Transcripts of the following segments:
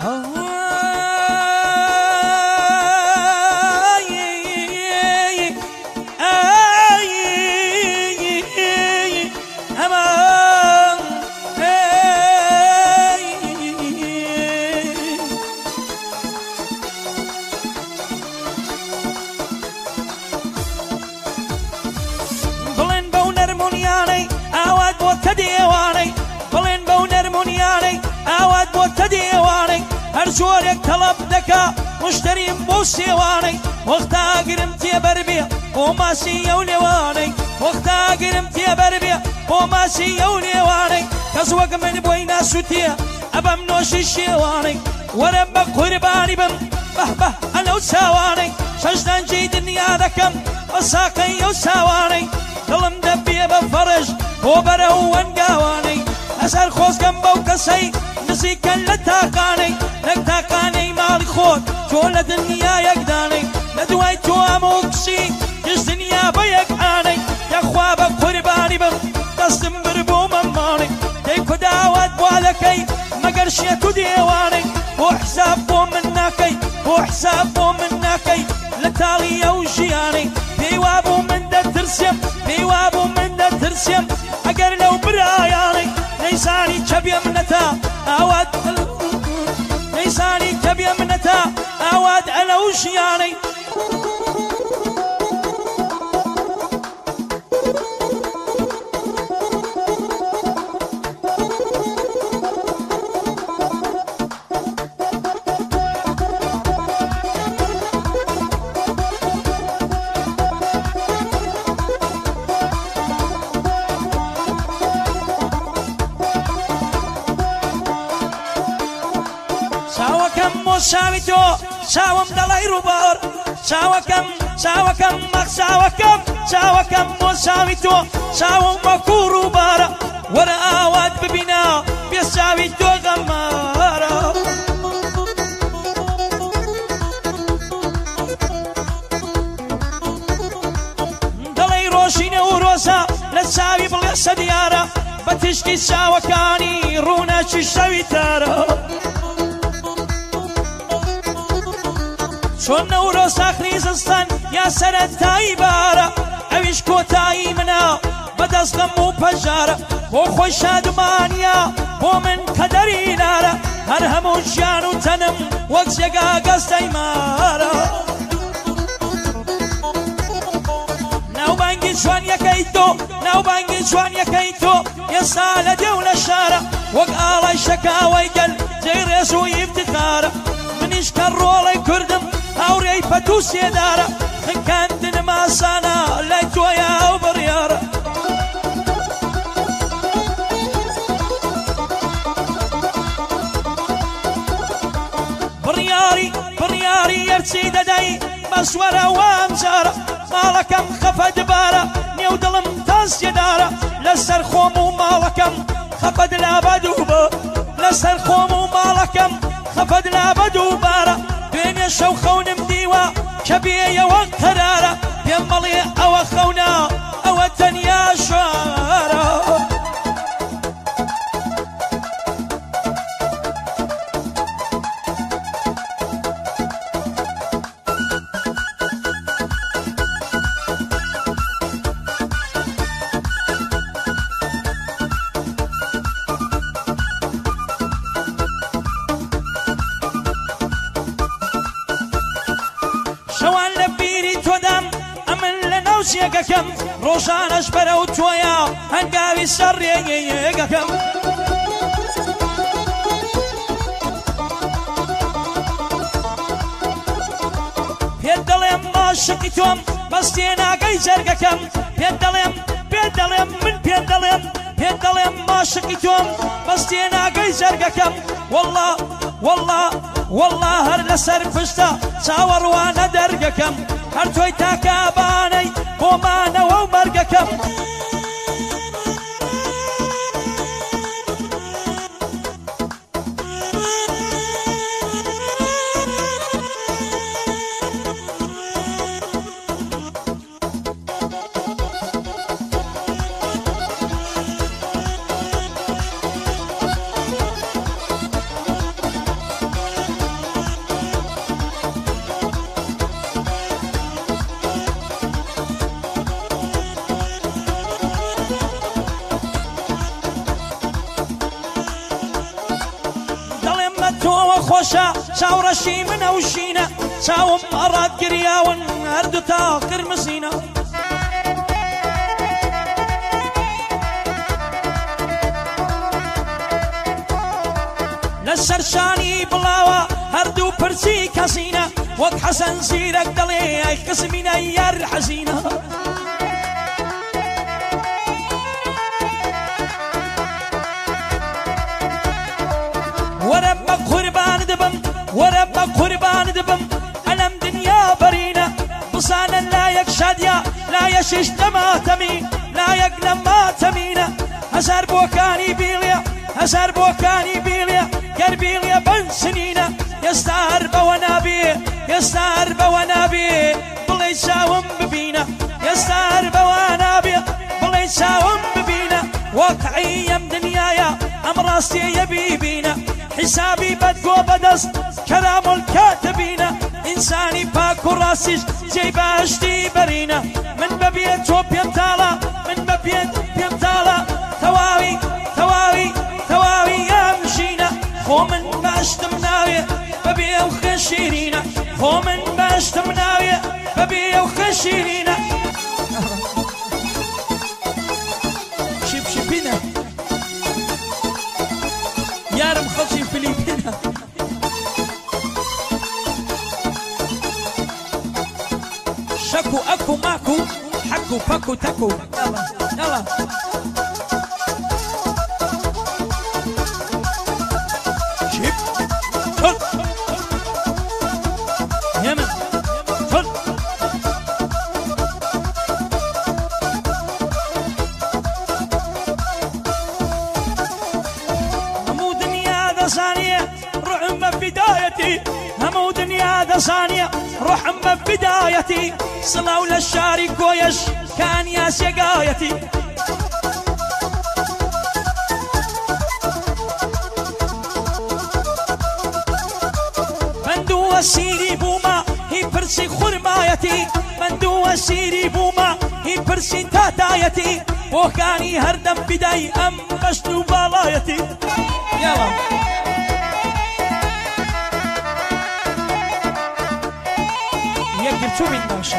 جۆرێک تەڵەب دەکا مشتریم بۆ سێوانەی وەختا گرم تێبەر بێ بۆ ماسی ئەو لێوانەی وەختا گرم تێبەر بێ بۆ ماسی ئەو لێوانەی کەس وەک من بۆی ناسووتێ ئەبەم نۆشی شێوانەی وەرە بە قوربانی بم بەهبە ئەلەو چاوانەی شەشدانجی دنیا دەکەم بە ساقەی ئەو چاوانەی دڵم دەبێ بە فەڕش بۆ بەرەو وەنگاوانەی هەسەر خۆزگەم بەو کەسەی نزیکەن لە تاقانەی لەک تاقانەی ماڵی خۆت تۆ لە دنیا یەکدانەی لە دوای تۆ ئەمە کشی گشت دنیا بە یەکعانەی یەخوا بە قوربانی بم دەستم بر بۆ مەماڵی دەی کوداوات بالەکەی مەگەر شێت و دێوانەی بۆ حساب بۆ من ناکەی بۆ حساب بۆ من ناکەی لە تاڵی ئەو ژیانەی پێی وابوو من دەترسێم پێی وابوو من دەترسێم ئەگەر لەو برایانەی نەیزانی چە بێ منەتە ئاوات نەیزانی کە بێ منەتە ئاوات ئەلەو ژیانەی شاوی تۆ چاوم دەڵی ڕووبار چاوەکەم مەخ چاوەکەم بۆ شاوی تۆ چاوم وەکوو ڕووبارە وەرە ئاوات ببینە پێ چاوی تۆ غەمارە دەڵی ڕۆژینە و ڕۆژە لە چاوی بڵێ سەدیارە بە تشکی چاوەکانی ڕوونەچی شەوی تارە چۆن نەورۆ ساخری زستان یا سەرەتایی بارە ئەویش کۆتایی منە بەدەستغەم و پەژارە بۆ خۆی شادمانیە بۆ من کەدەری نارە هەر هەموو ژیان و تەنم وەک جێگا گەستەی مارە ناوبانگی جوانیەکەی تۆ ناوبانگی جوانیەکەی تۆ ئێستا لە دێو لە شارە وەک ئاڵای شەکاوەی گەل جێی ڕێز و ئیفتخارە منیش کە ڕۆڵەی کوردم هاوڕێی پەتوو سێدارە خنکاندنم ئاسانە لای تۆیە ئەو بڕیارە بڕیاری یەرچی دەدەی بەسوەرە وام جارە ماڵەکەم خەفە دبارە نێو دڵم تاز سێدارە لەسەر خۆم و ماڵەکەم خەفەت لابە دووبە لەسەر خۆم و ماڵەکەم خەفەت لابە دووبارە دوێنێ شەو خەونم دیوە کە بێیەوە قەرارە پێم بەڵێ ئەوە خەونە ئەوە تەنیا شوارە جێگەکەم ڕۆژانەش بەرەو تۆیە هەنگاوی سەر ڕێگەکەم پێت دەڵێم عاشقی تۆم بەس تێناگەی جەرگەکەم پێت دەڵێم من پێت دەڵێم عاشقی تۆم بەس تێناگەی جەرگەکەم وەڵڵا هەر لەسەر پشتە چاوەڕوانە دەرگەکەم هەر تۆی تاکابانەی بۆمانەوە و مەرگەکەم خوشا چاورشی من اوشینا چاوم مراد گریاون هردو تا قرمزینا لسرشانی بلاوا هردو پرسی کسینا وقت حسن زیرک دلی ای قسمینا یار حزینا ورب قربان دبم ورب قربان دبم ألم دنيا برينا بصانا لا يكشد يا لا يشش لما تمين لا يقلم ما تمينا هزار بوكاني بيليا هزار بوكاني بيليا قربيليا بن سنينا يستار بونابي يستار بونابي بلي ساوم ببينا يستار بونابي بلي ساوم ببينا واقعي دنيايا أمراسي يبيبينا حسابي بدقو بدس كلام الكاتبين إنساني باكو راسيش جي باشتي برينا من ببيت وبيمتالا من ببيت بيمتالا ثواوي ثواوي ثواوي يا مشينا خو من باشتم ناوية ببيا وخشيرينا خو من باشتم ناوية ببيا وخشيرينا شيب شيبينا يارم خلشي فيليبينا شكو اكو ماكو حكو باكو تاكو يلا يلا شيب شل يمن شل ثانية روح أم بدايتي همو دنيا ذا ثانية روح أم بدايتي صلاة للشاري كويش كان يا سقايتي بندو سيري بوما هي برسي خرمايتي بندو سيري بوما هي برسي تاتايتي وكاني هردم بداي أم بشنو بالايتي يلا يقدر شو من ماشي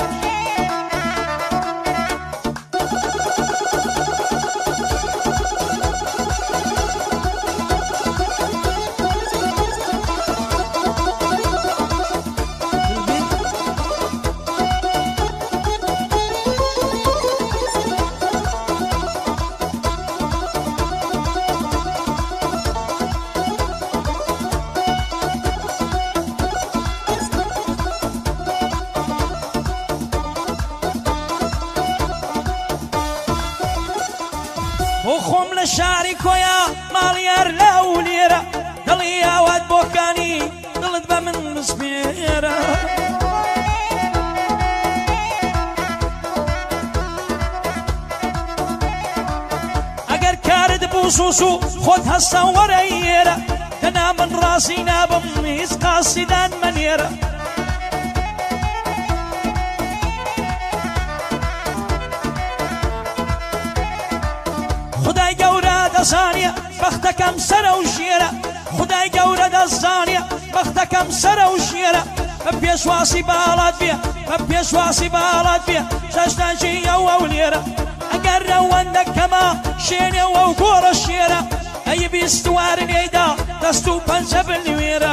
وخم للشاري كويا ماليار لاوليرا دلي يا واد بوكاني دلت بمن مسبيرا اگر كارد بوسوسو خود هسا وريرا كنا من راسينا بميز قاصدان منيرا خداي جورا دزانيا بختكم سرا وشيرا خداي جورا دزانيا بختكم سرا وشيرا ببيش واسي بالات بيا ببيش واسي بالات بيا شاشتاجي يا وليرا اقرا وندك كما شيني وقور الشيرا اي بيستوار نيدا دستو بنسب النويرا